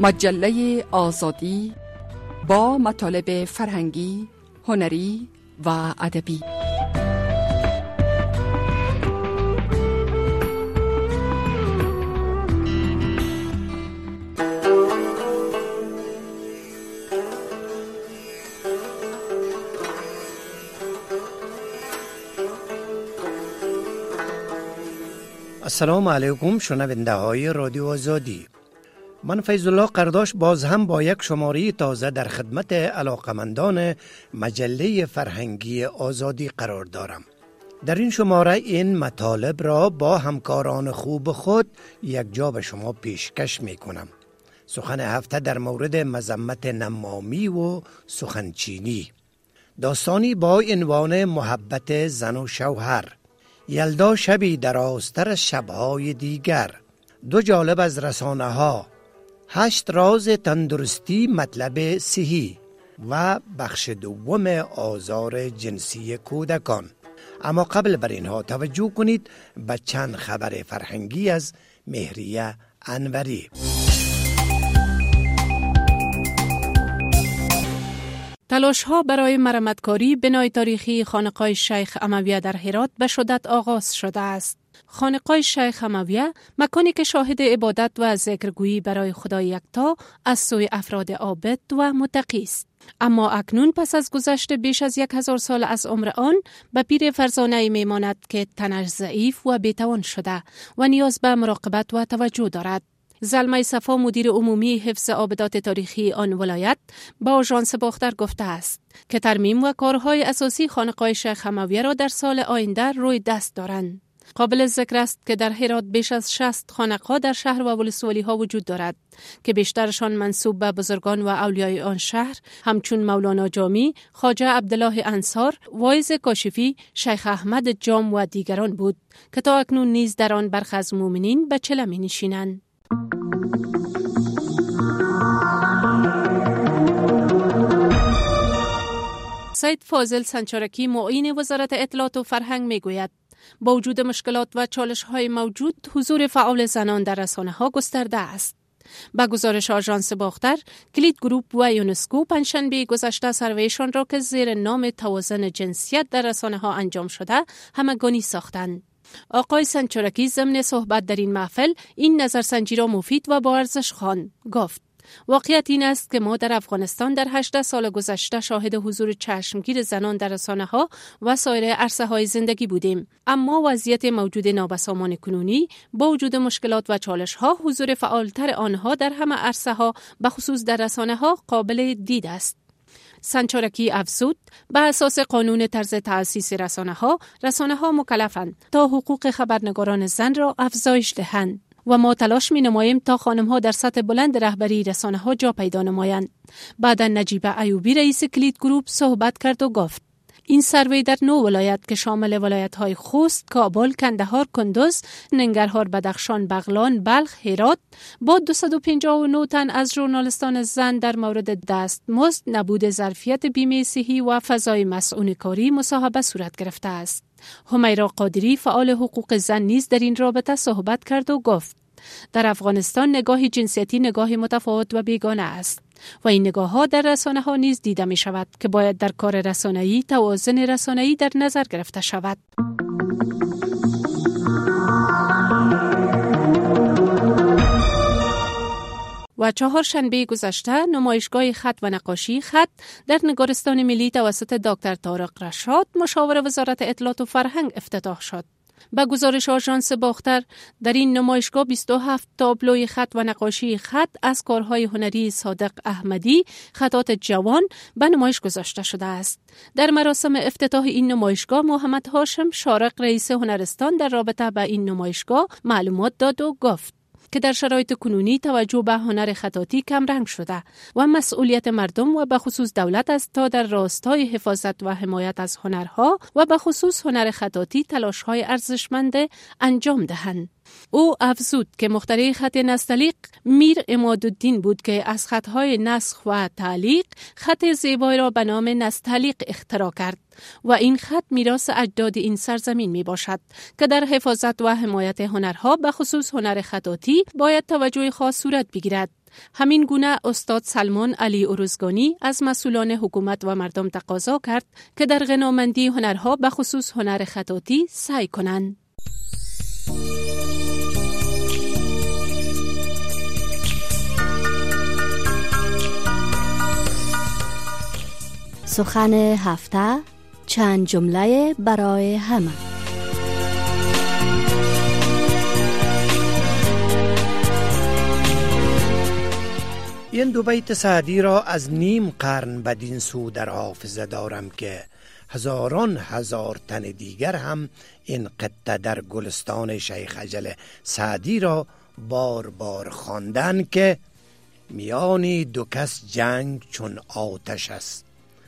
مجله آزادی با مطالب فرهنگی، هنری و ادبی. السلام علیکم شنونده های رادیو آزادی. من فیض الله قرداش باز هم با یک شماره تازه در خدمت علاقمندان مجله فرهنگی آزادی قرار دارم. در این شماره این مطالب را با همکاران خوب خود یک جا به شما پیشکش می کنم. سخن هفته در مورد مذمت نمامی و سخنچینی، داستانی با عنوان محبت زن و شوهر، یلدا شبی در آستر از شبهای دیگر، دو جالب از رسانه ها، 8 راز تندرستی مطلب صحی و بخش دوم آزار جنسی کودکان. اما قبل بر اینها توجه کنید به چند خبر فرهنگی از مهریه انوری. تلاش‌ها برای مرمتکاری بنای تاریخی خانقاه شیخ امویه در هرات به شدت آغاز شده است. خانقاه شیخ امویه مکانی که شاهد عبادت و ذکرگویی برای خدای یکتا از سوی افراد عابد و متقی است. اما اکنون پس از گذشت بیش از 1000 سال از عمر آن به پیر فرزانه‌ای میماند که تنش ضعیف و بیتوان شده و نیاز به مراقبت و توجه دارد. زلمه صفا مدیر عمومی حفظ آبدات تاریخی آن ولایت با آژانس باختر گفته است که ترمیم و کارهای اساسی خانقاه شیخ امویه را در سال آینده روی دست دارند. قابل ذکر است که در هرات بیش از 60 خانقاه در شهر و ولسوالی ها وجود دارد که بیشترشان منسوب به بزرگان و اولیای آن شهر همچون مولانا جامی، خواجه عبدالله انصار، واعظ کاشفی، شیخ احمد جام و دیگران بود که تا اکنون نیز در آن برخی از مؤمنین به چله می نشینند. سید فاضل سنچارکی معین وزارت اطلاعات و فرهنگ میگوید با وجود مشکلات و چالش‌های موجود حضور فعال زنان در رسانه‌ها گسترده است. با گزارش آژانس باختر، کلید گروپ و یونسکو پنجشنبه گذشته سرویشان را که زیر نام توازن جنسیت در رسانه‌ها انجام شده همگانی ساختند. آقای سنچارکی ضمن صحبت در این محفل این نظرسنجی را مفید و با ارزش خواند. گفت واقعیت این است که ما در افغانستان در 18 سال گذشته شاهد حضور چشمگیر زنان در رسانه‌ها و سایر عرصه‌های زندگی بودیم، اما وضعیت موجود نابسامان کنونی با وجود مشکلات و چالش‌ها حضور فعالتر آنها در همه عرصه‌ها به خصوص در رسانه‌ها قابل دید است. سنچارکی افزود به اساس قانون طرز تأسیس رسانه‌ها مکلفند تا حقوق خبرنگاران زن را افزایش دهند و ما تلاش می نماییم تا خانم‌ها در سطح بلند رهبری رسانه‌ها جا پیدا نمایند. بعدا نجیبه ایوبی رئیس کلید گروپ صحبت کرد و گفت این سروی در 9 ولایت که شامل ولایت‌های خوست، کابل، کندهار، کندوز، ننگرهار، بدخشان، بغلان، بلخ، هرات با 259 تن از ژورنالیستان زن در مورد دستمزد، نبود ظرفیت بیمه صحی و فضای مسئول کاری مصاحبه صورت گرفته است. همیرا قادری فعال حقوق زن نیز در این رابطه صحبت کرد و گفت در افغانستان نگاه جنسیتی نگاه متفاوت و بیگانه است و این نگاه‌ها در رسانه‌ها نیز دیده می شود که باید در کار رسانه‌ای توازن رسانه‌ای در نظر گرفته شود. و چهارشنبه گذشته نمایشگاه خط و نقاشی خط در نگارستان ملی توسط دکتر طارق رشاد مشاور وزارت اطلاعات و فرهنگ افتتاح شد. با گزارش آژانس باختر در این نمایشگاه 27 تابلوی خط و نقاشی خط از کارهای هنری صادق احمدی خطاط جوان به نمایش گذاشته شده است. در مراسم افتتاح این نمایشگاه محمد هاشم شارق رئیس هنرستان در رابطه با این نمایشگاه معلومات داد و گفت که در شرایط کنونی توجه به هنر خطاطی کم رنگ شده و مسئولیت مردم و به خصوص دولت است تا در راستای حفاظت و حمایت از هنرها و به خصوص هنر خطاطی تلاش‌های ارزشمند انجام دهند. او افزود که مخترع خط نستعلیق میر عمادالدین بود که از خطهای نسخ و تعلیق خط زیبایی را به نام نستعلیق اختراع کرد و این خط میراث اجداد این سرزمین می باشد که در حفاظت و حمایت هنرها به خصوص هنر خطاطی باید توجه خاص صورت بگیرد. همین گونه استاد سلمان علی ارزگانی از مسئولان حکومت و مردم تقاضا کرد که در غنامندی هنرها به خصوص هنر خطاطی سعی کنند. سخن هفته، چند جمله برای همه. این دو بیت سعدی را از نیم قرن بدین سو در حافظه دارم که هزاران هزار تن دیگر هم این قطعه در گلستان شیخ اجل سعدی را بار بار خواندند که میانی دو کس جنگ چون آتش است،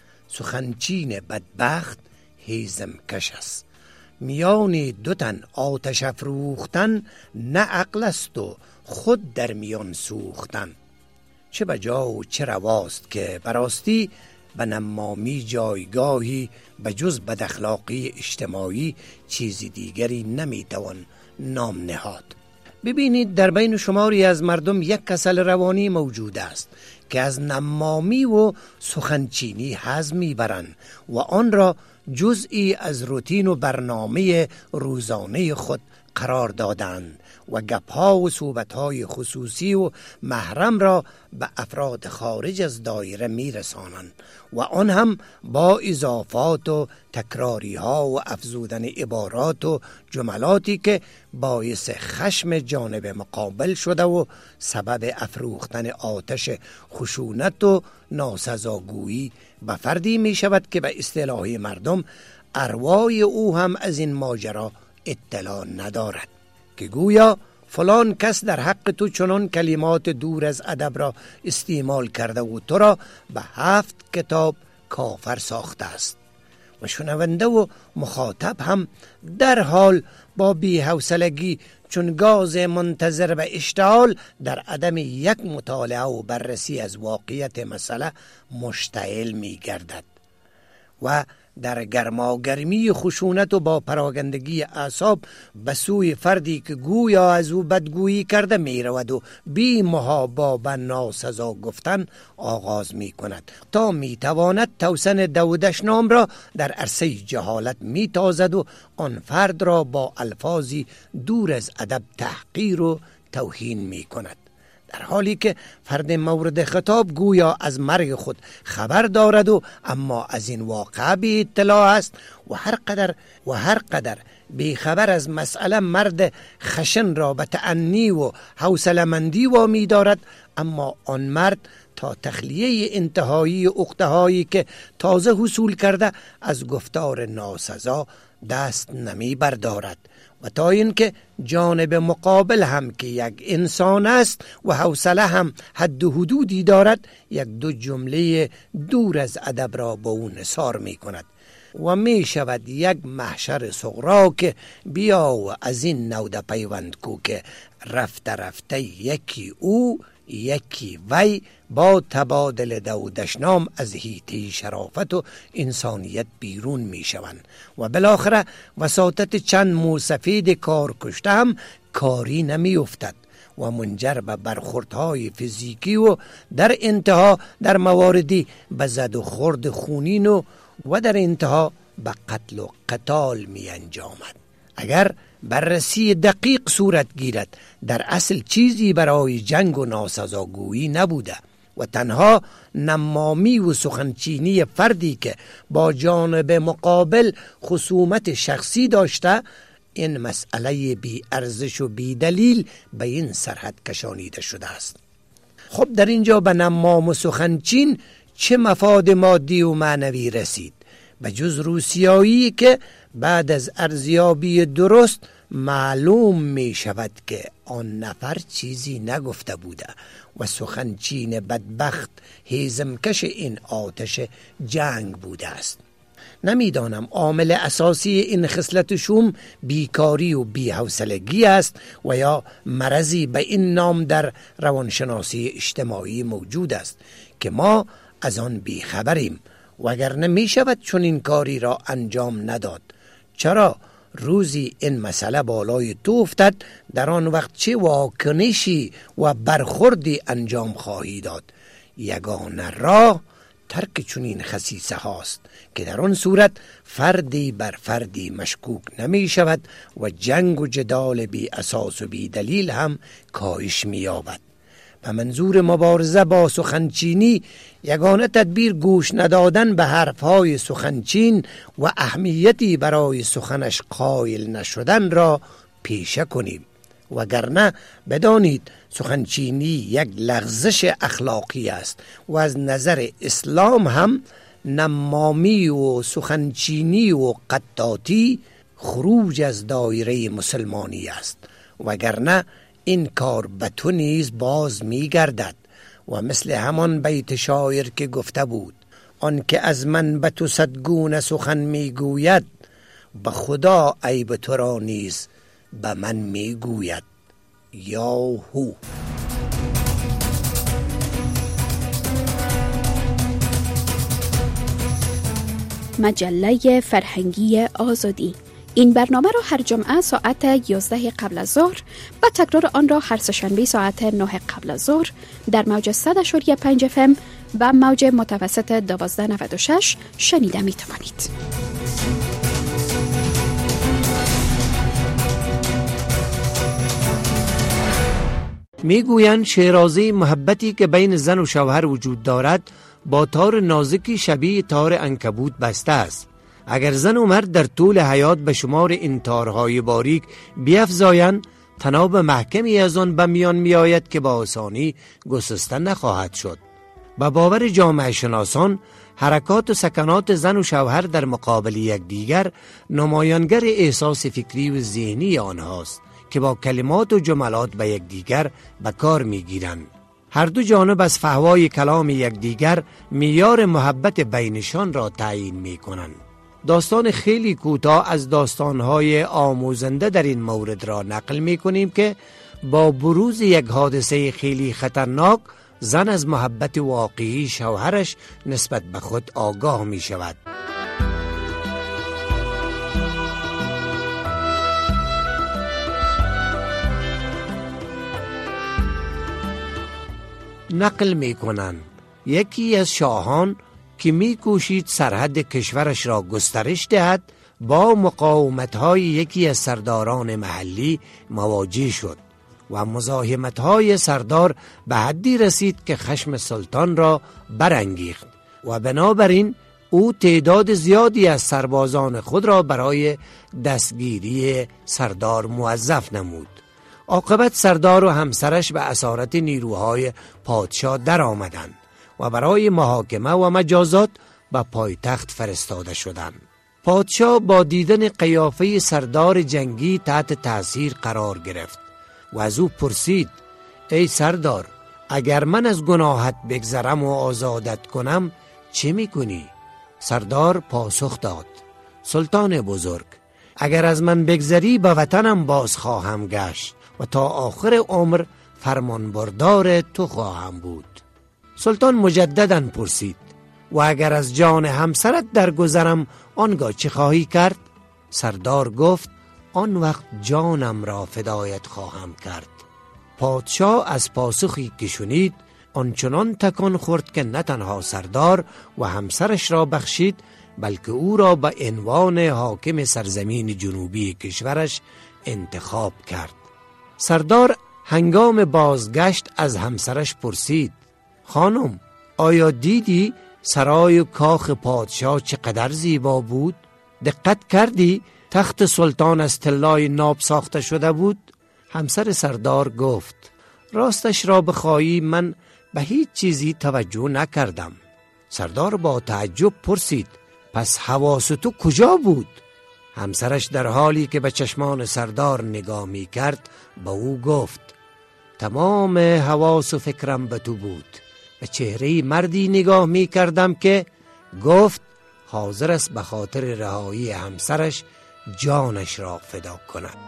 سخنچین بدبخت هیزم کش است. میانی دو تن آتش افروختن، نه عقل است و خود در میان سوختن. چه بجا و چه رواست که براستی به نمامی جایگاهی به جز بد اخلاقی اجتماعی چیزی دیگری نمیتوان نام نهاد. ببینید در بین شماری از مردم یک کسل روانی موجود است که از نمامی و سخنچینی حظ میبرند و آن را جزئی از روتین و برنامه روزانه خود قرار دادند و گپ‌ها و صحبت‌های خصوصی و محرم را به افراد خارج از دایره میرسانند و آن هم با اضافات و تکراری‌ها و افزودن عبارات و جملاتی که باعث خشم جانب مقابل شده و سبب افروختن آتش خشونت و ناسزاگویی به فردی می شود که به اصطلاح مردم ارواح او هم از این ماجرا اطلاع ندارد، که گویا فلان کس در حق تو چنان کلمات دور از ادب را استعمال کرده و تو را به 7 کتاب کافر ساخته است. و شنونده و مخاطب هم در حال با بی‌حوصلگی چون گاز منتظر به اشتعال در عدم یک مطالعه و بررسی از واقعیت مسئله مشتعل می گردد و در گرماگرمی خشونت و با پراگندگی اعصاب به سوی فردی که گویا از او بدگویی کرده می رود و بی محابا به ناسزا گفتن آغاز می کند تا می تواند توسن دودش نام را در عرصه جهالت می تازد و آن فرد را با الفاظی دور از ادب تحقیر و توهین می کند، در حالی که فرد مورد خطاب گویا از مرگ خود خبر دارد و اما از این واقعه بی اطلاع است و هر قدر بی خبر از مسئله مرد خشن را به تأنی و حوصله‌مندی وامی دارد، اما آن مرد تا تخلیه انتهایی عقده‌هایی که تازه حصول کرده از گفتار ناسزا دست نمی بردارد و تا اینکه جانب مقابل هم که یک انسان است و حوصله هم حد و حدودی دارد یک دو جمله دور از ادب را با او نثار می کند و می شود یک محشر صغرا که بیا و از این نوده پیوند کو که رفته رفته یکی او یکی وی با تبادل دودشنام از حیطه شرافت و انسانیت بیرون می شوند و بالاخره وساطت چند موسفید کار کشته هم کاری نمی افتد و منجر به برخوردهای فیزیکی و در انتها در مواردی به زد و خورد خونین و در انتها به قتل و قتال می انجامد. اگر بررسی دقیق صورت گیرد در اصل چیزی برای جنگ و ناسزاگویی نبوده و تنها نمامی و سخنچینی فردی که با جانب مقابل خصومت شخصی داشته این مسئله بی ارزش و بی دلیل به این سرحد کشانیده شده است. خب در اینجا به نمام و سخنچین چه مفاد مادی و معنوی رسید به جز روسیایی که بعد از ارزیابی درست معلوم می شود که آن نفر چیزی نگفته بوده و سخنچین بدبخت هیزمکش این آتش جنگ بوده است. نمیدانم عامل اساسی این خصلت شوم بیکاری و بی‌حوصلگی است و یا مرضی به این نام در روانشناسی اجتماعی موجود است که ما از آن بیخبریم، وگرنه می شود چون این کاری را انجام نداد. چرا روزی این مسئله بالای تو افتد، در آن وقت چه واکنشی و برخوردی انجام خواهی داد؟ یگانه راه ترک چنین خصیصه هاست که در آن صورت فردی بر فردی مشکوک نمی شود و جنگ و جدال بی اساس و بی دلیل هم کاهش می یابد. و منظور مبارزه با سخنچینی یگانه تدبیر گوش ندادن به حرفهای سخنچین و اهمیتی برای سخنش قائل نشدن را پیشه کنیم. وگرنه بدانید سخنچینی یک لغزش اخلاقی است و از نظر اسلام هم نمامی و سخنچینی و قطاطی خروج از دایره مسلمانی است. وگرنه این کار به تو نیز باز می گردد و مثل همان بیت شاعر که گفته بود: آن که از من به تو صدگونه سخن می گوید، به خدا عیب تو را نیز به من می گوید. یاهو. مجله فرهنگی آزادی. این برنامه را هر جمعه ساعت 11 قبل از ظهر و تکرار آن را هر سه‌شنبه ساعت 9 قبل از ظهر در موج 100.5 FM و موج متوسط 1296 شنیده می توانید. میگویند شیرازه محبتی که بین زن و شوهر وجود دارد با تار نازکی شبیه تار عنکبوت بسته است. اگر زن و مرد در طول حیات به شمار این تارهای باریک بیفزایند، تناب محکمی از آن به میان می آید که با آسانی گسسته نخواهد شد. به باور جامعه شناسان، حرکات و سکنات زن و شوهر در مقابل یکدیگر نمایانگر احساس فکری و ذهنی آنهاست که با کلمات و جملات به یکدیگر به کار میگیرند. هر دو جانب از فحوای کلام یکدیگر معیار محبت بینشان را تعیین میکنند. داستان خیلی کوتاه از داستانهای آموزنده در این مورد را نقل میکنیم که با بروز یک حادثه خیلی خطرناک، زن از محبت واقعی شوهرش نسبت به خود آگاه می شود. نقل می کنند یکی از شاهان که می کوشید سرحد کشورش را گسترش دهد، با مقاومت‌های یکی از سرداران محلی مواجه شد و مزاحمت‌های سردار به حدی رسید که خشم سلطان را برانگیخت و بنابراین او تعداد زیادی از سربازان خود را برای دستگیری سردار موظف نمود. عاقبت سردار و همسرش به اسارت نیروهای پادشاه در آمدند و برای محاکمه و مجازات به پایتخت فرستاده شدند. پادشاه با دیدن قیافه سردار جنگی تحت تاثیر قرار گرفت و از او پرسید: ای سردار، اگر من از گناهت بگذرم و آزادت کنم چه میکنی؟ سردار پاسخ داد: سلطان بزرگ، اگر از من بگذری به وطنم باز خواهم گشت و تا آخر عمر فرمانبردار تو خواهم بود. سلطان مجدداً پرسید: و اگر از جان همسرت درگذرم آنگاه چه خواهی کرد؟ سردار گفت: آن وقت جانم را فدایت خواهم کرد. پادشاه از پاسخی که شنید آنچنان تکان خورد که نه تنها سردار و همسرش را بخشید، بلکه او را به عنوان حاکم سرزمین جنوبی کشورش انتخاب کرد. سردار هنگام بازگشت از همسرش پرسید: خانم، آیا دیدی سرای و کاخ پادشاه چقدر زیبا بود؟ دقت کردی تخت سلطان از طلای ناب ساخته شده بود؟ همسر سردار گفت: راستش را بخواهی من به هیچ چیزی توجه نکردم. سردار با تعجب پرسید: پس حواس تو کجا بود؟ همسرش در حالی که به چشمان سردار نگاه می کرد به او گفت: تمام حواس و فکرم به تو بود. به چهره مردی نگاه می کردم که گفت حاضر است به خاطر رهایی همسرش جانش را فدا کند.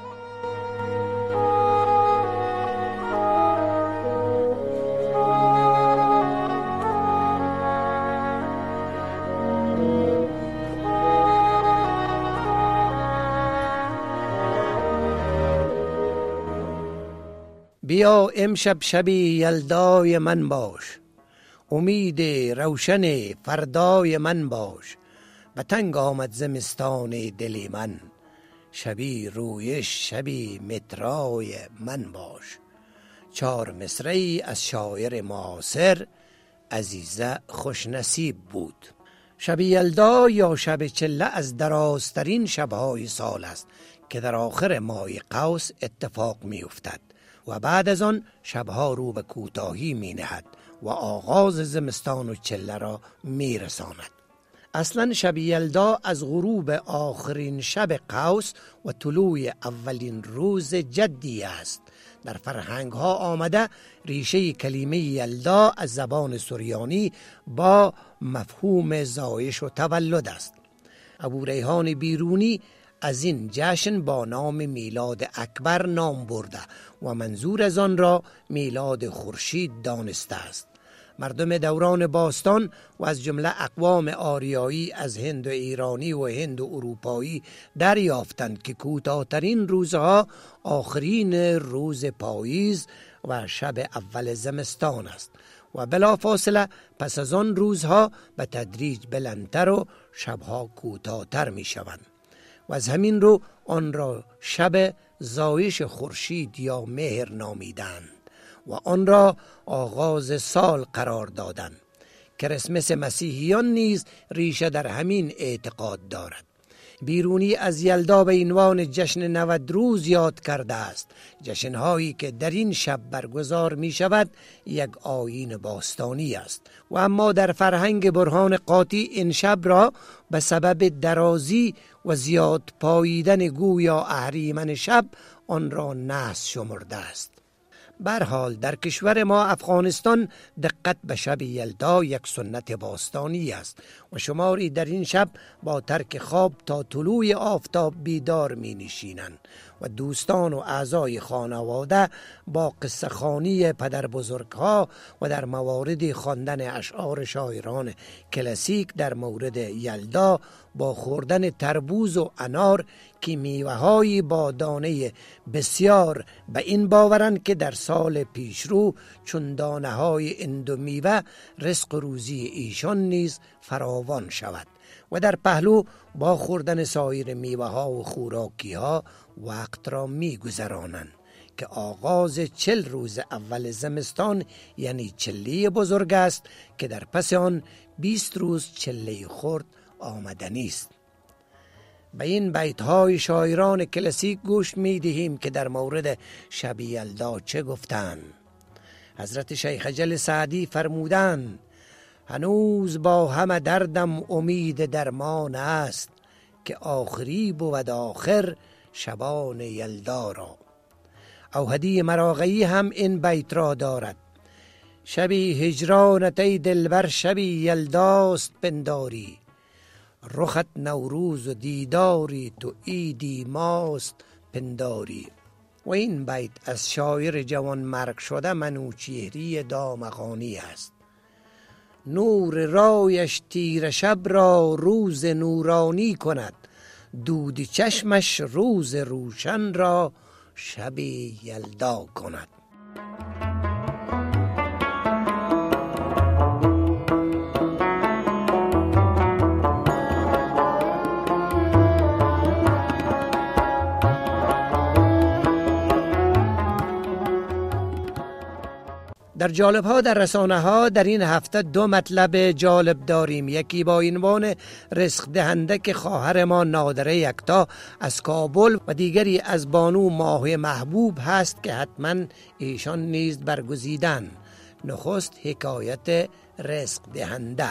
بیا امشب شبی یلدای من باش، امید روشن فردای من باش. به تنگ آمد زمستان دل من، شبی رویش شبی مترای من باش. 4 مصرعی از شاعر معاصر، عزیزه خوش نصیب بود. شب یلدا یا شب چله از درازترین شبهای سال است که در آخر ماه قوس اتفاق می افتد و بعد از آن شبها رو به کوتاهی می نهد و آغاز زمستان و چله را می رساند. اصلا شب یلدا از غروب آخرین شب قوس و طلوع اولین روز جدی است. در فرهنگ ها آمده ریشه کلمه یلدا از زبان سریانی با مفهوم زایش و تولد است. ابو ریحان بیرونی از این جشن با نام میلاد اکبر نام برده و منظور از آن را میلاد خورشید دانسته است. مردم دوران باستان و از جمله اقوام آریایی از هند و ایرانی و هند و اروپایی دریافتند که کوتاه‌ترین روزها آخرین روز پاییز و شب اول زمستان است و بلافاصله پس از آن روزها به تدریج بلندتر و شبها کوتاه‌تر می شوند و از همین رو آن را شب زایش خورشید یا مهر نامیدند و آن را آغاز سال قرار دادند. کریسمس مسیحیان نیز ریشه در همین اعتقاد دارد. بیرونی از یلدا به عنوان جشن 90 روز یاد کرده است. جشنهایی که در این شب برگزار می شود یک آیین باستانی است و اما در فرهنگ برهان قاطی این شب را به سبب درازی و زیاد پاییدن گویا اهریمن شب آن را نحس شمرده است. برحال در کشور ما افغانستان دقت به شب یلدا یک سنت باستانی است و شماری در این شب با ترک خواب تا طلوع آفتاب بیدار می نشینند و دوستان و اعضای خانواده با قصه خوانی پدر بزرگها و در موارد خواندن اشعار شاعران کلاسیک در مورد یلدا با خوردن تربوز و انار که میوه‌هایی با دانه بسیار به این باورند که در سال پیشرو چون دانه‌های اندو میوه رزق روزی ایشان نیز فراوان شود و در پهلو با خوردن سایر میوه‌ها و خوراکی‌ها وقت را می‌گذرانند که آغاز 40 روز اول زمستان یعنی چله بزرگ است که در پس آن 20 روز چله خرد آمدنی است. به این بیت‌های شاعران کلاسیک گوش می‌دهیم که در مورد شب یلدا چه گفتند. حضرت شیخ اجل سعدی فرمودند: هنوز با همه دردم امید درمان است، که آخری بود آخر شبان یلدا را. اوحدی مراغی هم این بیت را دارد: شبی هجرانت ای دلبر شبی یلداست پنداری، رخت نوروز و دیداری تو عیدی ماست پنداری. و این بیت از شاعر جوان مرگ شده منوچهری دامغانی است: نور رایش تیر شب را روز نورانی کند، دود چشمش روز روشن را شب یلدا کند. در جالب ها در رسانه ها در این هفته 2 مطلب جالب داریم. یکی با عنوان رزق دهنده که خواهر ما نادره یکتا از کابل و دیگری از بانو ماه محبوب هست که حتما ایشان نیز برگزیدن. نخست حکایت رزق دهنده.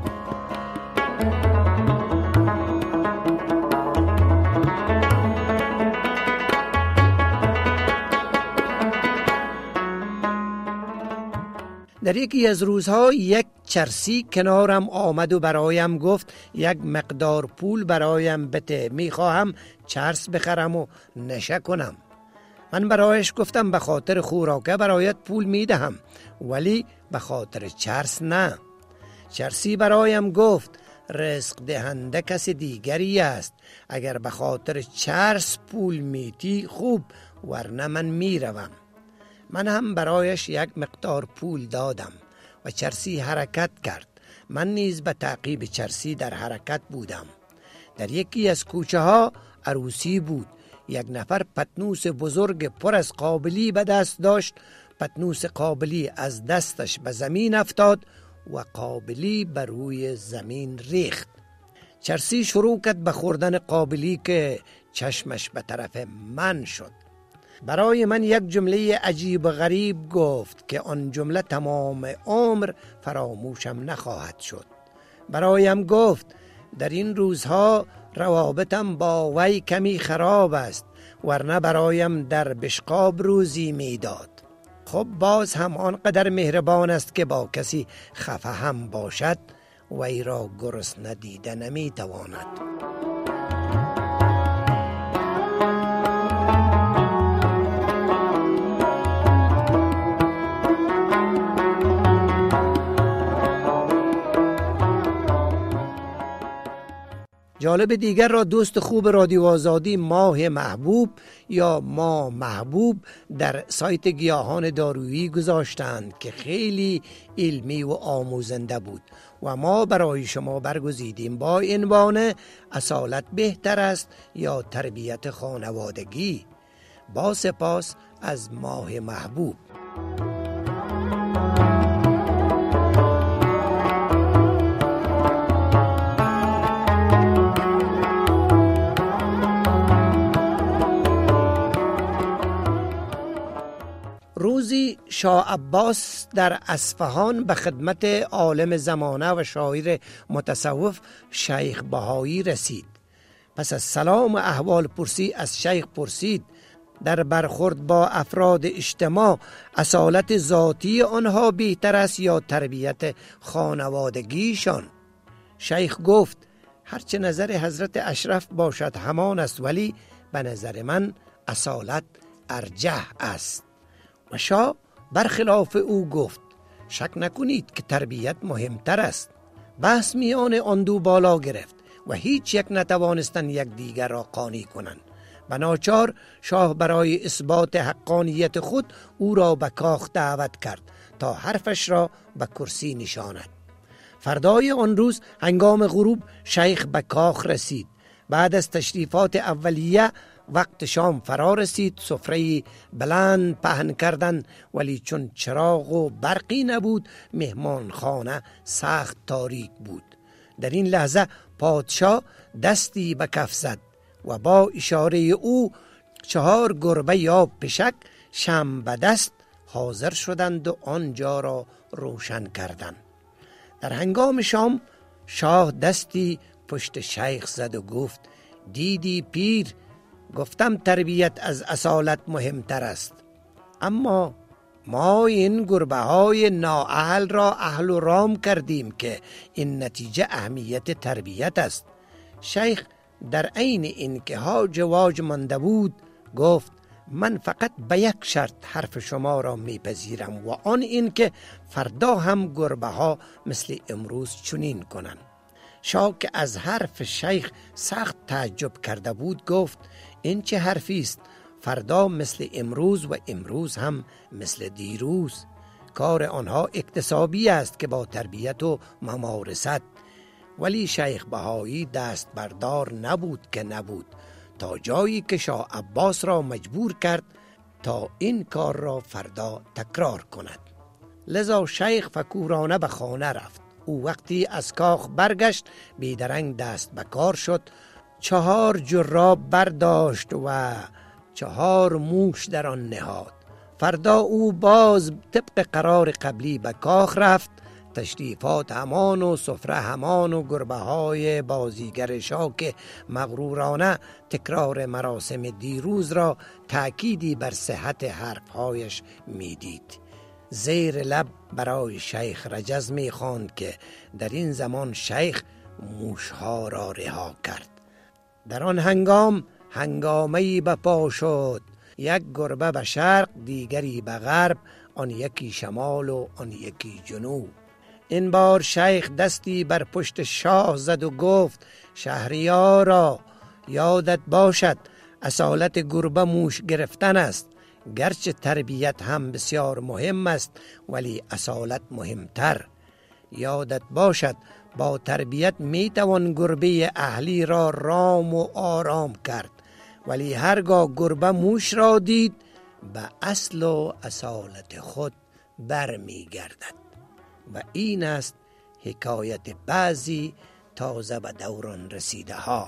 در یکی از روزها یک چرسی کنارم آمد و برایم گفت یک مقدار پول برایم بده، میخواهم چرس بخرم و نشه کنم. من برایش گفتم به خاطر خوراکه برایت پول میدهم ولی به خاطر چرس نه. چرسی برایم گفت رزق دهنده کس دیگری است، اگر به خاطر چرس پول میتی خوب، ورنه من میروم. من هم برایش یک مقدار پول دادم و چرسی حرکت کرد. من نیز به تعقیب چرسی در حرکت بودم. در یکی از کوچه ها عروسی بود. یک نفر پتنوس بزرگ پر از قابلی به دست داشت. پتنوس قابلی از دستش به زمین افتاد و قابلی بر روی زمین ریخت. چرسی شروع کرد به خوردن قابلی که چشمش به طرف من شد. برای من یک جمله عجیب و غریب گفت که آن جمله تمام عمر فراموشم نخواهد شد. برایم گفت در این روزها روابطم با وی کمی خراب است، ورنه برایم در بشقاب روزی میداد. خب باز هم آنقدر مهربان است که با کسی خفه هم باشد وی را گرسنه دیده نمیتواند. جالب دیگر را دوست خوب رادیو آزادی ماه محبوب یا ما محبوب در سایت گیاهان دارویی گذاشتند که خیلی علمی و آموزنده بود و ما برای شما برگزیدیم با عنوان اصالت بهتر است یا تربیت خانوادگی. با سپاس از ماه محبوب. روزی شاه عباس در اصفهان به خدمت عالم زمانه و شاعر متصوف شیخ بهایی رسید. پس از سلام و احوال پرسی از شیخ پرسید در برخورد با افراد اجتماع اصالت ذاتی آنها بهتر است یا تربیت خانوادگیشان؟ شیخ گفت هرچه نظر حضرت اشرف باشد همان است، ولی به نظر من اصالت ارجح است. و شاه برخلاف او گفت شک نکنید که تربیت مهمتر است. بحث میان آن دو بالا گرفت و هیچ یک نتوانستند یک دیگر را قانع کنند. به ناچار شاه برای اثبات حقانیت خود او را به کاخ دعوت کرد تا حرفش را به کرسی نشاند. فردای آن روز هنگام غروب شیخ به کاخ رسید. بعد از تشریفات اولیه وقت شام فرا رسید. سفره بلند پهن کردند، ولی چون چراغ و برقی نبود مهمان خانه سخت تاریک بود. در این لحظه پادشاه دستی به کف زد و با اشاره او 4 گربه یا پشک شمع به دست حاضر شدند و آنجا را روشن کردند. در هنگام شام شاه دستی پشت شیخ زد و گفت دیدی پیر، گفتم تربیت از اصالت مهمتر است، اما ما این گربه های نااهل را اهل و رام کردیم که این نتیجه اهمیت تربیت است. شیخ در عین این که هاج واج مانده بود گفت من فقط به یک شرط حرف شما را میپذیرم و آن این که فردا هم گربه ها مثل امروز چنین کنند. شاه که از حرف شیخ سخت تعجب کرده بود گفت این چه حرفی است؟ فردا مثل امروز و امروز هم مثل دیروز. کار آنها اکتسابی است که با تربیت و ممارست. ولی شیخ بهایی دست بردار نبود که نبود، تا جایی که شاه عباس را مجبور کرد تا این کار را فردا تکرار کند. لذا شیخ فکورانه به خانه رفت. او وقتی از کاخ برگشت بیدرنگ دست به کار شد. 4 جراب برداشت و 4 موش در آن نهاد. فردا او باز طبق قرار قبلی به کاخ رفت. تشریفات همان و سفره همان و گربه های بازیگر شاک مغرورانه تکرار مراسم دیروز را تأکیدی بر صحت حرفهایش میدید. زیر لب برای شیخ رجز میخواند که در این زمان شیخ موشها را رها کرد. در آن هنگامه‌ای به پا شد. یک گربه به شرق، دیگری به غرب، آن یکی شمال و آن یکی جنوب. این بار شیخ دستی بر پشت شاه زد و گفت شهریارا، یادت باشد اصالت گربه موش گرفتن است. گرچه تربیت هم بسیار مهم است ولی اصالت مهمتر. یادت باشد با تربیت می توان گربه اهلی را رام و آرام کرد، ولی هرگاه گربه موش را دید به اصل و اصالت خود برمی گردد. و این است حکایت بعضی تازه به دوران رسیده ها.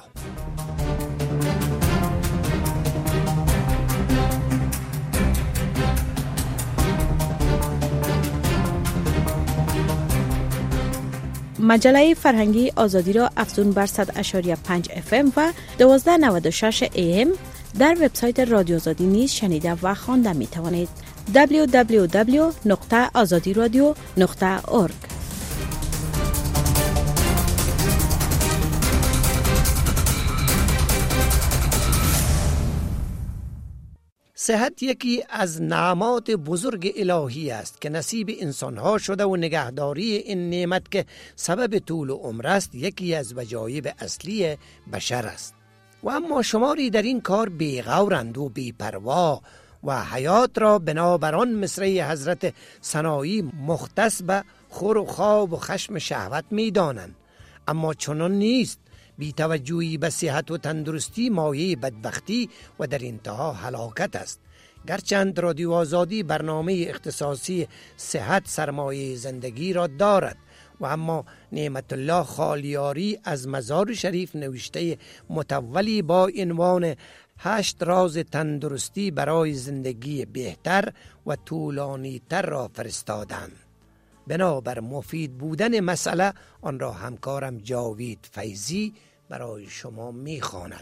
مجله فرهنگی آزادی را افزون بر 100.5 FM و 1296 AM در وبسایت رادیو آزادی نیز شنیده و خوانده می توانید. www.azadiradio.org. صحت یکی از نعمات بزرگ الهی است که نصیب انسانها شده و نگهداری این نعمت که سبب طول عمر است یکی از وجایب اصلی بشر است. و اما شماری در این کار بیغورند و بی‌پروا و حیات را بنابران مصرع حضرت سنایی مختص به خور و خواب و خشم شهوت می دانند. اما چنان نیست. بی توجهی به صحت و تندرستی مایه بدبختی و در انتها هلاکت است. گرچند رادیو آزادی برنامه اختصاصی صحت سرمایه زندگی را دارد و اما نعمت الله خالیاری از مزار شریف نوشته مطولی با عنوان 8 راز تندرستی برای زندگی بهتر و طولانی تر را فرستادند. بنابر مفید بودن مسئله آن را همکارم جاوید فیضی برای شما می‌خواند.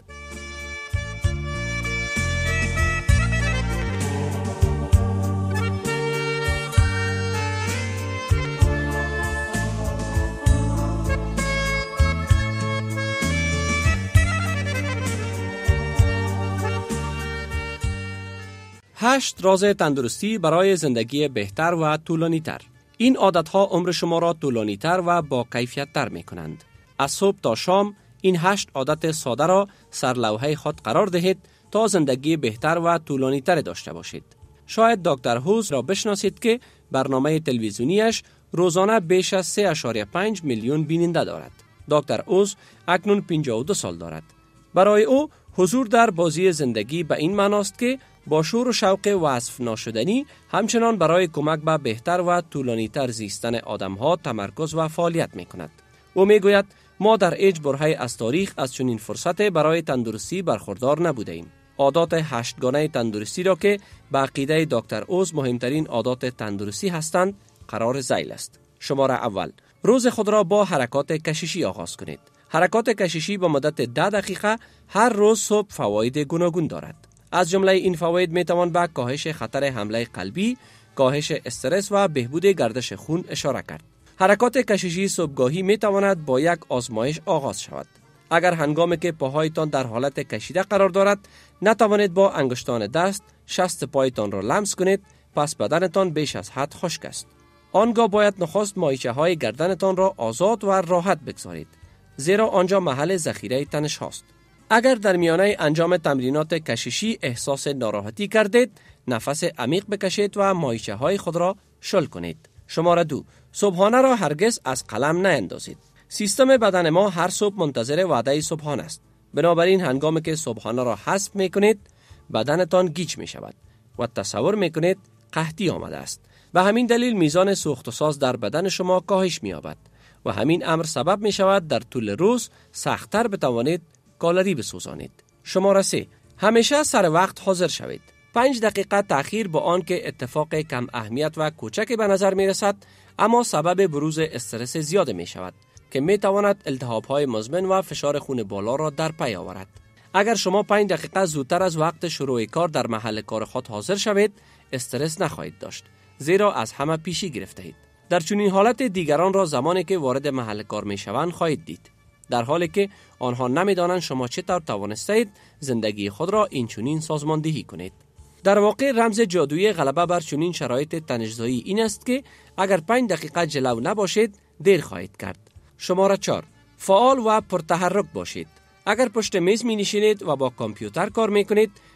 هشت راز تندرستی برای زندگی بهتر و طولانی تر. این عادتها عمر شما را طولانی تر و با کیفیت تر می کنند. از صبح تا شام این 8 عادت ساده را سرلوحه خود قرار دهید تا زندگی بهتر و طولانی تر داشته باشید. شاید دکتر هوز را بشناسید که برنامه تلویزیونیش روزانه بیش از 3.5 میلیون بیننده دارد. دکتر هوز اکنون 52 سال دارد. برای او حضور در بازی زندگی به این معناست که با شور و شوق وصف ناشدنی همچنان برای کمک به بهتر و طولانی تر زیستن آدم‌ها تمرکز و فعالیت می‌کند. او می‌گوید ما در هیچ برهه از تاریخ از چنین فرصت برای تندرستی برخوردار نبودیم. عادات 8 گانه تندرستی را که به عقیده دکتر اوز مهمترین عادات تندرستی هستند قرار ذیل است. شماره اول، روز خود را با حرکات کششی آغاز کنید. حرکات کششی با مدت 10 دقیقه هر روز صبح فواید گوناگون دارد. از جمله این فواید میتوان به کاهش خطر حمله قلبی، کاهش استرس و بهبود گردش خون اشاره کرد. حرکات کششی صبحگاهی میتواند با یک آزمایش آغاز شود. اگر هنگامی که پاهایتان در حالت کشیده قرار دارد نتوانید با انگشتان دست شست پایتان را لمس کنید، پس بدنتان بیش از حد خشک است. آنگاه باید نخست ماهیچه های گردنتان را آزاد و راحت بگذارید، زیرا آنجا محل ذخیره تنش هاست. اگر در میانه انجام تمرینات کششی احساس ناراحتی کردید، نفس عمیق بکشید و ماهیچه های خود را شل کنید. شماره 2، صبحانه را هرگز از قلم نیندازید. سیستم بدن ما هر صبح منتظر وعده صبحانه است. بنابراین هنگامی که صبحانه را حذف میکنید، بدنتان گیج می شود و تصور میکنید قحطی آمده است. به همین دلیل میزان سوخت و ساز در بدن شما کاهش می‌یابد و همین امر سبب می شود در طول روز سخت‌تر بتوانید کالری بسوزانید. شماره 3، همیشه سر وقت حاضر شوید. 5 دقیقه تأخیر با آن که اتفاق کم اهمیت و کوچک به نظر می رسد، اما سبب بروز استرس زیاد می شود که می تواند التهاب‌های مزمن و فشار خون بالا را در پی آورد. اگر شما 5 دقیقه زودتر از وقت شروع کار در محل کار خود حاضر شوید، استرس نخواهید داشت، زیرا از همه پیشی گرفته اید. در چنین حالت دیگران را زمانی که وارد محل کار می شوند خواهید دید، در حالی که آنها نمی‌دانند شما چطور توانستید زندگی خود را این چنین سازماندهی کنید. در واقع رمز جادویی غلبه بر چنین شرایط تنش‌زایی این است که اگر 5 دقیقه جلو نباشید دیر خواهید کرد. شماره 4، فعال و پرتحرک باشید. اگر پشت میز می نشینید و با کامپیوتر کار می کنید،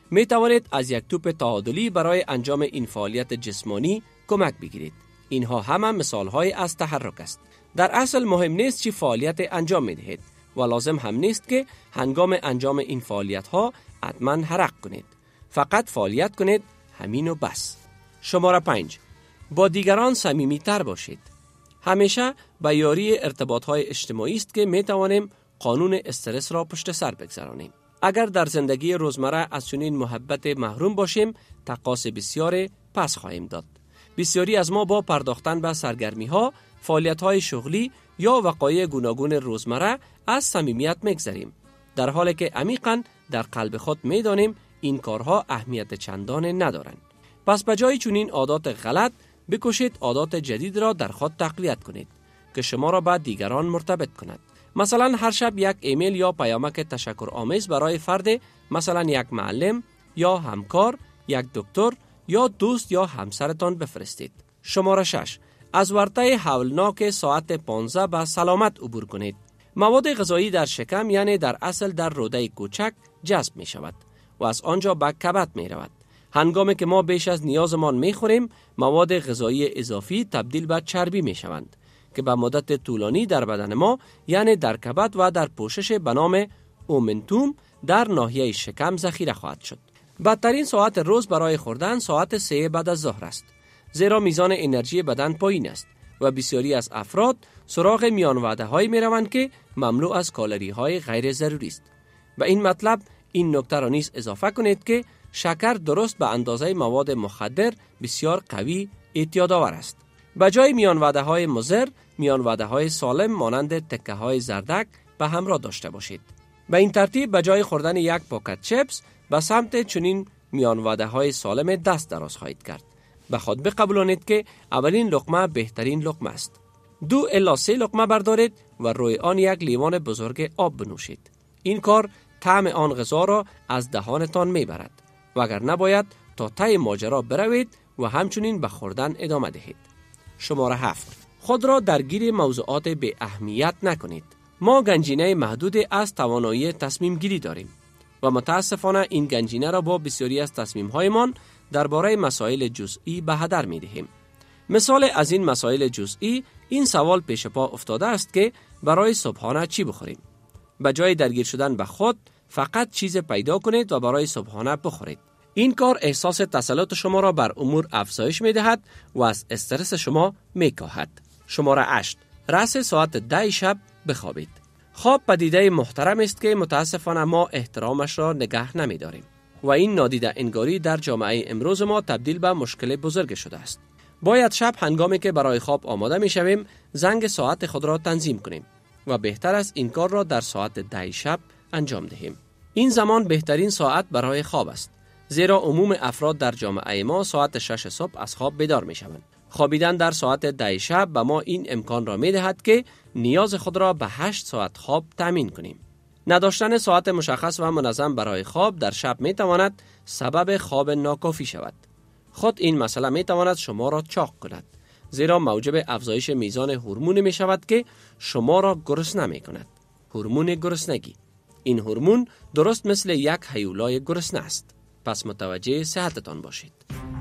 می توانید از یک توپ تعادلی برای انجام این فعالیت جسمانی کمک بگیرید. اینها همه مثال‌های از تحرک است. در اصل مهم نیست چی فعالیت انجام می دهید و لازم هم نیست که هنگام انجام این فعالیت‌ها حتما حرکت کنید. فقط فعالیت کنید، همین و بس. شماره 5. با دیگران صمیمی‌تر باشید. همیشه به یاری ارتباط‌های اجتماعی است که می توانیم قانون استرس را پشت سر بگذارانیم. اگر در زندگی روزمره از چنین محبت محروم باشیم، تقاص بسیار پس خواهیم داد. بسیاری از ما با پرداختن به سرگرمی‌ها، فعالیت‌های شغلی یا وقایع گوناگون روزمره از صمیمیت می‌گذریم، در حالی که عمیقاً در قلب خود می‌دانیم این کارها اهمیت چندانی ندارند. پس بجای چنین عادات غلط، بکوشید عادات جدید را در خود تقویت کنید که شما را با دیگران مرتبط کند. مثلا هر شب یک ایمیل یا پیامک تشکرآمیز برای فرد، مثلا یک معلم یا همکار، یک دکتر یا دوست یا همسرتان بفرستید. شماره 6. از ورطه هولناک ساعت 15 به سلامت عبور کنید. مواد غذایی در شکم یعنی در اصل در روده کوچک جذب می شود و از آنجا به کبد می رود. هنگامی که ما بیش از نیازمان می خوریم، مواد غذایی اضافی تبدیل به چربی می شوند که به مدت طولانی در بدن ما یعنی در کبد و در پوشش به نام اومنتوم در ناحیه شکم ذخیره خواهد شد. بدترین ساعت روز برای خوردن ساعت 3 بعد از ظهر است، زیرا میزان انرژی بدن پایین است و بسیاری از افراد سراغ میان وعده هایی می روند که مملو از کالری های غیر ضروری است. و این مطلب این نکته را نیز اضافه کنید که شکر درست به اندازه مواد مخدر بسیار قوی اعتیادآور است. بجای میان وعده های مضر، میان وعده های سالم مانند تکه های زردک به همراه داشته باشید. به این ترتیب بجای خوردن یک پاکت چپس به سمت چنین میان وعده های سالم دست دراز خواهید کرد. به خود بقبولانید که اولین لقمه بهترین لقمه است. 2 الی 3 لقمه بردارید و روی آن یک لیوان بزرگ آب بنوشید. این کار طعم آن غذا را از دهانتان میبرد و اگر نباید تا ته ماجرا بروید و همچنین به خوردن ادامه دهید. شماره 7. خود را درگیر موضوعات به اهمیت نکنید. ما گنجینه محدودی از توانایی تصمیم گیری داریم و متاسفانه این گنجینه را با بسیاری از تصمیم‌هایمان درباره مسائل جزئی به هدر می‌دهیم. مثال از این مسائل جزئی این سوال پیش پا افتاده است که برای صبحانه چی بخوریم؟ به جای درگیر شدن به خود، فقط چیز پیدا کنید و برای صبحانه بخورید. این کار احساس تسلط شما را بر امور افزایش می‌دهد و از استرس شما می‌کاهد. شماره 8. رأس ساعت 10 شب بخوابید. خواب پدیده محترم است که متاسفانه ما احترامش را نگه نمی‌داریم و این نادیده انگاری در جامعه امروز ما تبدیل به مشکل بزرگ شده است. باید شب هنگامی که برای خواب آماده می‌شویم، زنگ ساعت خود را تنظیم کنیم و بهتر است این کار را در ساعت 10 شب انجام دهیم. این زمان بهترین ساعت برای خواب است، زیرا عموم افراد در جامعه ما ساعت 6 صبح از خواب بیدار می‌شوند. خوابیدن در ساعت 10 شب به ما این امکان را می‌دهد که نیاز خود را به 8 ساعت خواب تامین کنیم. نداشتن ساعت مشخص و منظم برای خواب در شب می‌تواند سبب خواب ناکافی شود. خود این مسئله می‌تواند شما را چاق کند، زیرا موجب افزایش میزان هورمونی می‌شود که شما را گرسنه می‌کند. هورمون گرسنگی. این هورمون درست مثل یک هیولای گرسنه است. پس متوجه صحتتان باشید.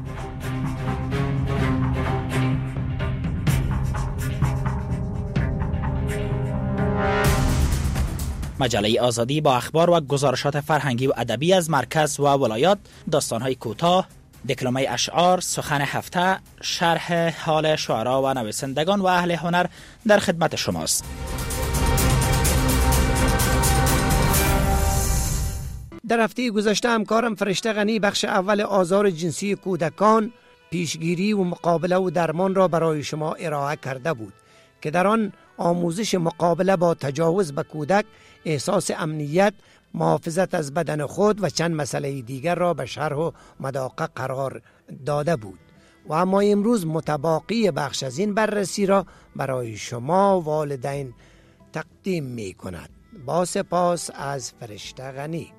مجله آزادی با اخبار و گزارشات فرهنگی و ادبی از مرکز و ولایات، داستان‌های کوتاه، دکلمه اشعار، سخن هفته، شرح حال شعرا و نویسندگان و اهل هنر در خدمت شماست. در هفته گذشته همکارم فرشته غنی بخش اول آزار جنسی کودکان، پیشگیری و مقابله و درمان را برای شما ارائه کرده بود که در آن آموزش مقابله با تجاوز به کودک، احساس امنیت، محافظت از بدن خود و چند مسئله دیگر را به شرح و مداقه قرار داده بود. و اما امروز متباقی بخش از این بررسی را برای شما والدین تقدیم می کند. با سپاس از فرشته غنی.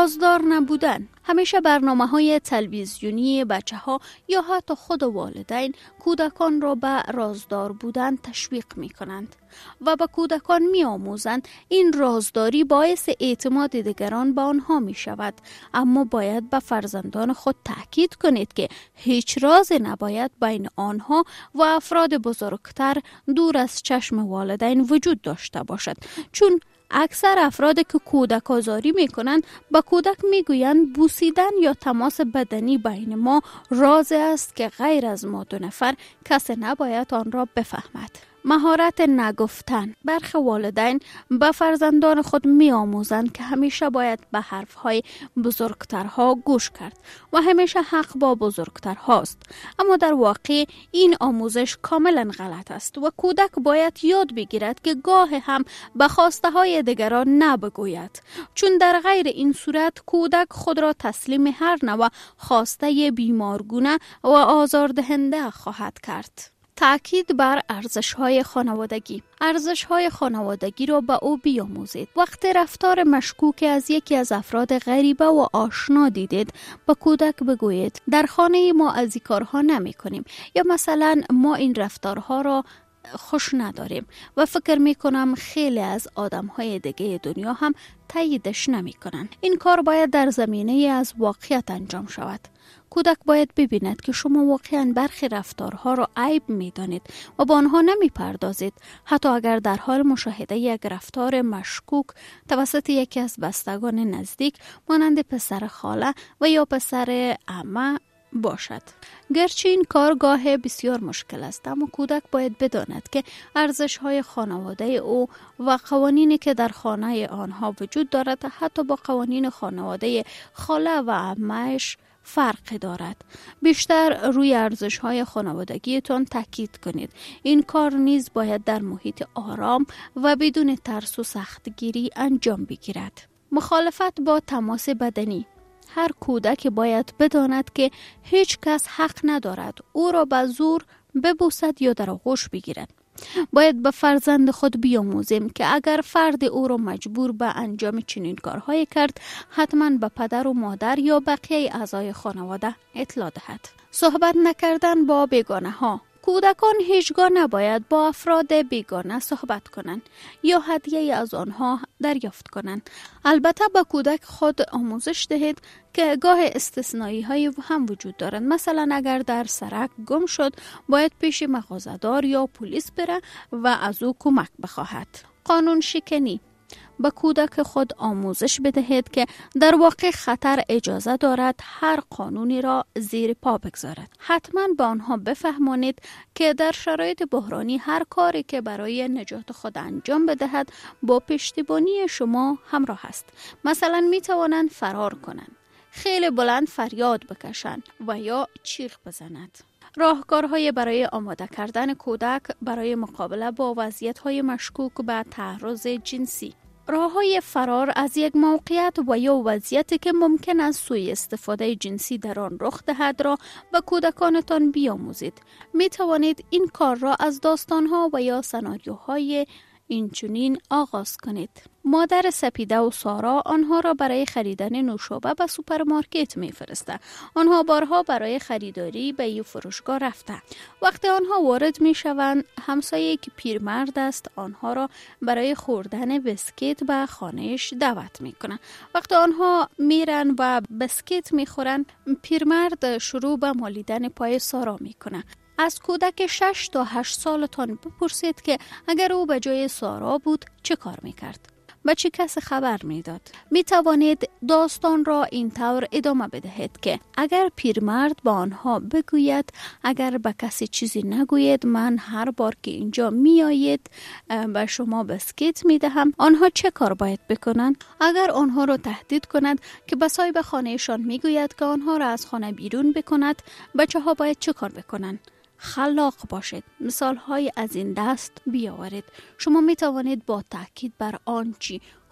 رازدار نبودن. همیشه برنامه‌های تلویزیونی بچه‌ها یا حتی خود والدین کودکان را به رازدار بودن تشویق می‌کنند و به کودکان می‌آموزند این رازداری باعث اعتماد دیگران به آنها می‌شود. اما باید به فرزندان خود تأکید کنید که هیچ رازی نباید بین آنها و افراد بزرگتر دور از چشم والدین وجود داشته باشد، چون اکثر افرادی که کودک آزاری میکنند با کودک میگویند بوسیدن یا تماس بدنی بین ما راز است که غیر از ما دو نفر کسی نباید آن را بفهمد. مهارت نگفتن. برخی والدین به فرزندان خود می آموزند که همیشه باید به حرفهای بزرگترها گوش کرد و همیشه حق با بزرگترهاست. اما در واقع این آموزش کاملا غلط است و کودک باید یاد بگیرد که گاه هم به خواسته های دیگران نبگوید، چون در غیر این صورت کودک خود را تسلیم هر نوع خواسته بیمارگونه و آزاردهنده خواهد کرد. تأکید بر ارزش‌های خانوادگی. ارزش‌های خانوادگی را به او بیاموزید. وقتی رفتار مشکوک از یکی از افراد غریبه و آشنا دیدید، به کودک بگویید در خانه ما از این کارها نمی‌کنیم، یا مثلا ما این رفتارها را خوش نداریم و فکر میکنم خیلی از آدم‌های دیگه دنیا هم تاییدش نمی‌کنن. این کار باید در زمینه از واقعیت انجام شود. کودک باید ببیند که شما واقعاً برخی رفتارها را عیب می‌دانید و با آنها نمی‌پردازید، حتی اگر در حال مشاهده یک رفتار مشکوک توسط یکی از بستگان نزدیک مانند پسر خاله و یا پسر عمه باشد. گرچه این کارگاه بسیار مشکل است، اما کودک باید بداند که ارزش‌های خانواده او و قوانینی که در خانه آنها وجود دارد حتی با قوانین خانواده خاله و عمه‌اش فرق دارد. بیشتر روی ارزش‌های خانوادگیتان تاکید کنید. این کار نیز باید در محیط آرام و بدون ترس و سختگیری انجام بگیرد. مخالفت با تماس بدنی. هر کودک باید بداند که هیچ کس حق ندارد او را به زور ببوسد یا در آغوش بگیرد. باید به فرزند خود بیاموزیم که اگر فرد او را مجبور به انجام چنین کارهای کرد، حتما به پدر و مادر یا بقیه اعضای خانواده اطلاع دهد. صحبت نکردن با بیگانه ها. کودکان هیچگاه نباید با افراد بیگانه صحبت کنند یا هدیه از آنها دریافت کنند. البته با کودک خود آموزش دهید که گاه استثنایی های هم وجود دارند. مثلا اگر در سرک گم شد، باید پیش مغازه‌دار یا پلیس بره و از او کمک بخواهد. قانون شکنی. به کودک خود آموزش بدهید که در واقع خطر اجازه دارد هر قانونی را زیر پا بگذارد. حتما به آنها بفهمانید که در شرایط بحرانی هر کاری که برای نجات خود انجام بدهد با پشتیبانی شما همراه است. مثلا می توانند فرار کنند، خیلی بلند فریاد بکشند و یا چیخ بزنند. راهکارهای برای آماده کردن کودک برای مقابله با وضعیت‌های مشکوک به تعرض جنسی. راه‌های فرار از یک موقعیت و یا وضعیتی که ممکن است سوء استفاده جنسی در آن رخ دهد را به کودکانتان بیاموزید. می توانید این کار را از داستان‌ها و یا سناریوهای اینچنین آغاز کنید. مادر سپیده و سارا آنها را برای خریدن نوشابه به سوپرمارکت می‌فرسته. آنها بارها برای خریداری به یک فروشگاه رفته. وقتی آنها وارد می‌شوند، همسایه که پیرمرد است آنها را برای خوردن بسکیت به خانهش دعوت می‌کنه. وقتی آنها میرن و بسکیت می‌خورند، پیرمرد شروع به مالیدن پای سارا می‌کنه. از کودک 6 تا 8 سالتان بپرسید که اگر او به جای سارا بود چه کار میکرد؟ به چه کس خبر میداد؟ می توانید داستان را اینطور ادامه بدهید که اگر پیرمرد با آنها بگوید اگر به کسی چیزی نگوید من هر بار که اینجا میآیید به شما بسکیت میدهم، آنها چه کار باید بکنند؟ اگر آنها را تهدید کند که به صاحب خانهشان میگوید که آنها را از خانه بیرون بکند، بچه ها باید چه کار بکنند؟ خلاق باشید. مثال های از این دست بیاورید. شما می توانید با تاکید بر آنچه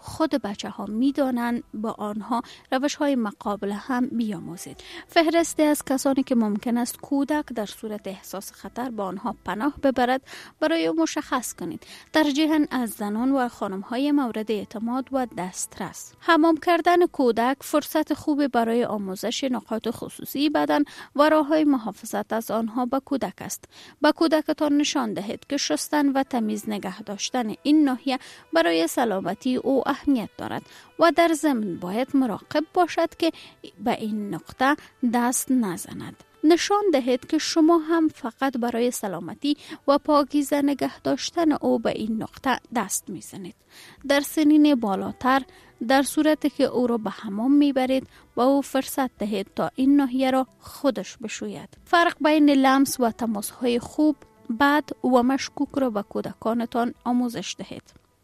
خود بچه ها می دانند با آنها روش های مقابله هم بیاموزید. فهرستی از کسانی که ممکن است کودک در صورت احساس خطر با آنها پناه ببرد برای مشخص کنید. ترجیحاً از زنان و خانم های مورد اعتماد و دسترس. حمام کردن کودک فرصت خوبی برای آموزش نقاط خصوصی بدن و راه‌های محافظت از آنها به کودک است. به کودکتان نشان دهید که شستن و تمیز نگه داشتن این ناحیه برای سلامتی او اهمیت دارد و در ضمن باید مراقب باشد که به این نقطه دست نزند. نشان دهید که شما هم فقط برای سلامتی و پاکیزه نگه داشتن او به این نقطه دست میزنید. در سنین بالاتر در صورتی که او را به حمام میبرید با او فرصت دهید تا این ناحیه را خودش بشوید. فرق بین لمس و تماس‌های خوب، بد و مشکوک را به کودکانتان آموزش دهید.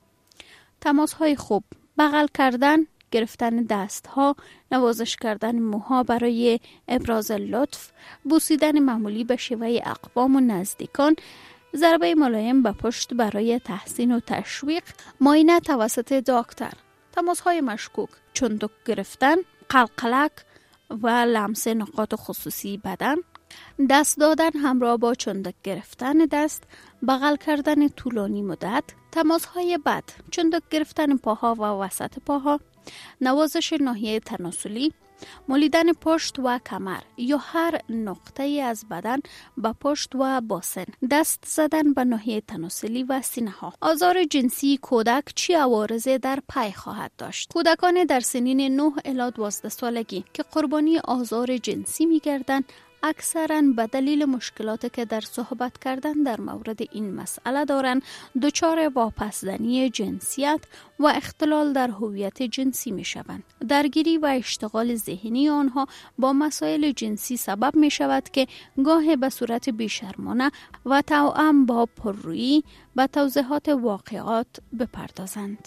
تماس‌های خوب: بغل کردن، گرفتن دستها، نوازش کردن موها برای ابراز لطف، بوسیدن معمولی به شیوه اقوام و نزدیکان، ضربه ملایم به پشت برای تحسین و تشویق، معاینه توسط دکتر. تماس‌های مشکوک: چندک گرفتن، قلقلک و لمس نقاط خصوصی بدن، دست دادن همراه با چندک گرفتن دست، بغل کردن طولانی مدت. تماس‌های بد: چندک گرفتن پاها و وسط پاها، نوازش ناحیه تناسلی، مالیدن پشت و کمر یا هر نقطه از بدن به پشت و باسن، دست زدن به ناحیه تناسلی و سینه ها. آزار جنسی کودک چه عوارضی در پی خواهد داشت؟ کودکان در سنین 9 الی 12 سالگی که قربانی آزار جنسی می گردند اکثراً به دلیل مشکلاتی که در صحبت کردن در مورد این مسئله دارند دچار واپسزنی جنسیت و اختلال در هویت جنسی می شوند. درگیری و اشتغال ذهنی آنها با مسائل جنسی سبب می شود که گاه به صورت بیشرمانه و توأم با پررویی به توضیحات واقعات بپردازند.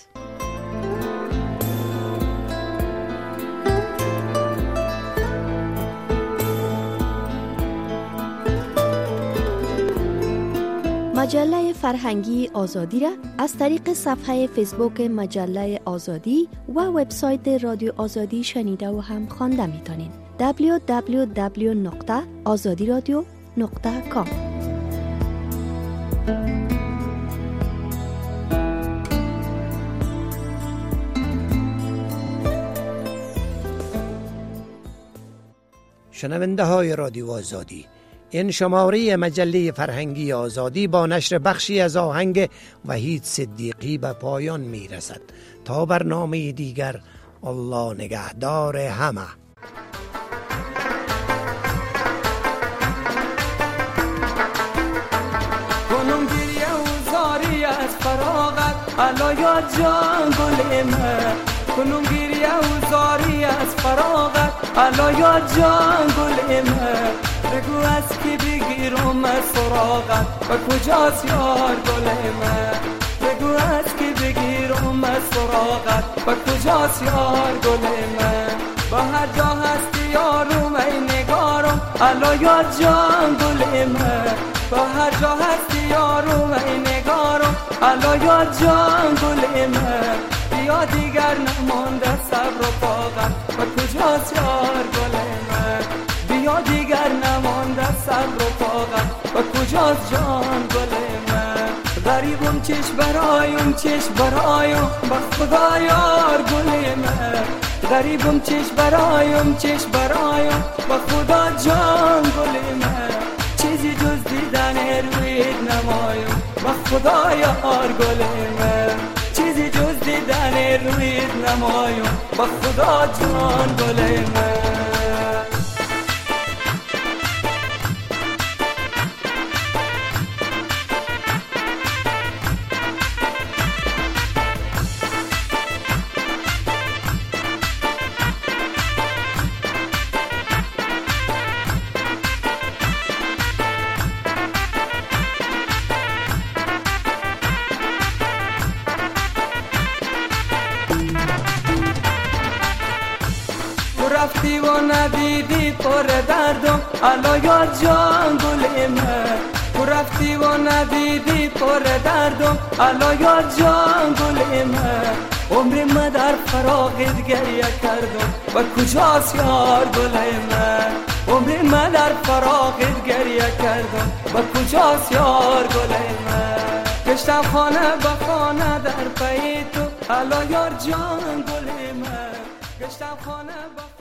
مجله فرهنگی آزادی را از طریق صفحه فیسبوک مجله آزادی و وبسایت رادیو آزادی شنیده و هم خوانده میتونین. www.azadiradio.com. شنونده های رادیو آزادی، این شماره مجله فرهنگی آزادی با نشر بخشی از آهنگ وحید صدیقی به پایان می رسد. تا برنامه دیگر، الله نگهدار همه. کنم گریه و زاری از فراغت علایا جان گل من، کنم گریه و زاری از فراغت علایا جان گل من، بگو از کی بگیرم از سراغت و کجاست یار گل من، بگو از کی بگیرم از سراغت و کجاست یار گل من، با هر جا هستی یارم ای نگارم علایا جان گل من، با هر جا هستی یارم ای نگارم علایا جان گل من، بیا دیگر نمانده صبر و طاقت و کجاست یار گل من، بیا دیگر نمانده صبر و طاقت و کجاست جان گل من، غریبم چش برایم با خدا یار گل من، غریبم چش برایم با خدا جان گل من، چیزی جز دیدن رویت نمایم با خدا یار گل من، چیزی جز دیدن رویت نمایم با خدا جان گل من. رفتی و ندیدی پر دردم علایا جان گل من، تو رفتی و ندیدی پر دردم علایا جان گل من، عمر من در فراقت گریه کردم و کجاست یار گل من. عمر من در فراقت گریه کردم و کجاست یار گل من. گشتم خانه به خانه در پی تو الا یار جان گل من. گشتم خانه به